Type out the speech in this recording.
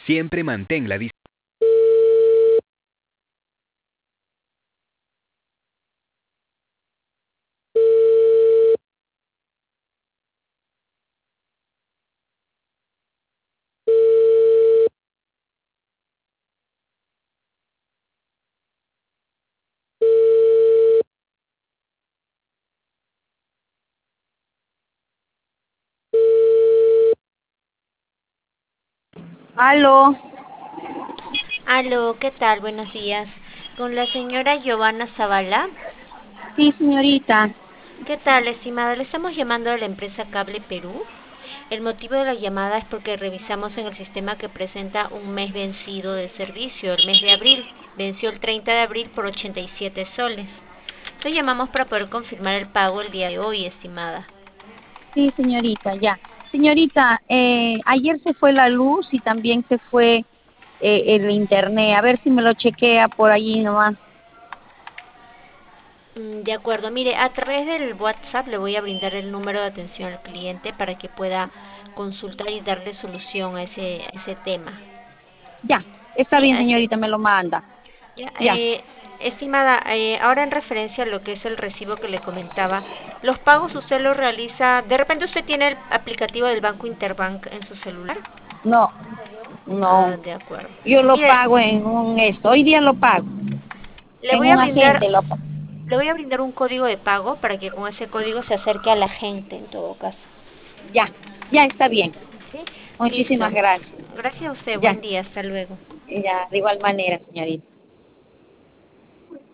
Siempre mantén la distancia. Aló, Aló, ¿qué tal? Buenos días. Con la señora Giovanna Zavala. sí, señorita. ¿Qué tal, estimada? Le estamos llamando de la empresa Cable Perú. El motivo de la llamada es porque revisamos en el sistema que presenta un mes vencido de servicio, el mes de abril. Venció el 30 de abril por 87 soles. Le llamamos para poder confirmar el pago el día de hoy, estimada. Sí, señorita, ya. Señorita, ayer se fue la luz y también se fue el internet. A ver si me lo chequea por allí nomás. De acuerdo, mire, a través del WhatsApp le voy a brindar el número de atención al cliente para que pueda consultar y darle solución a ese tema. Ya, está Sí, bien, señorita, me lo manda. ya, Ya. estimada, ahora en referencia a lo que es el recibo que le comentaba, los pagos usted los realiza, de repente usted tiene el aplicativo del Banco Interbank en su celular. No, Ah, no. de acuerdo. Yo lo Mire, pago en un esto. Hoy día lo pago. le En voy a un brindar, agente lo pago. le voy a brindar un código de pago para que con ese código se acerque a la gente en todo caso. Ya, ya está bien. ¿Sí? Listo. Muchísimas gracias. Gracias a usted, Ya, buen día, hasta luego. ya, de igual manera, señorita.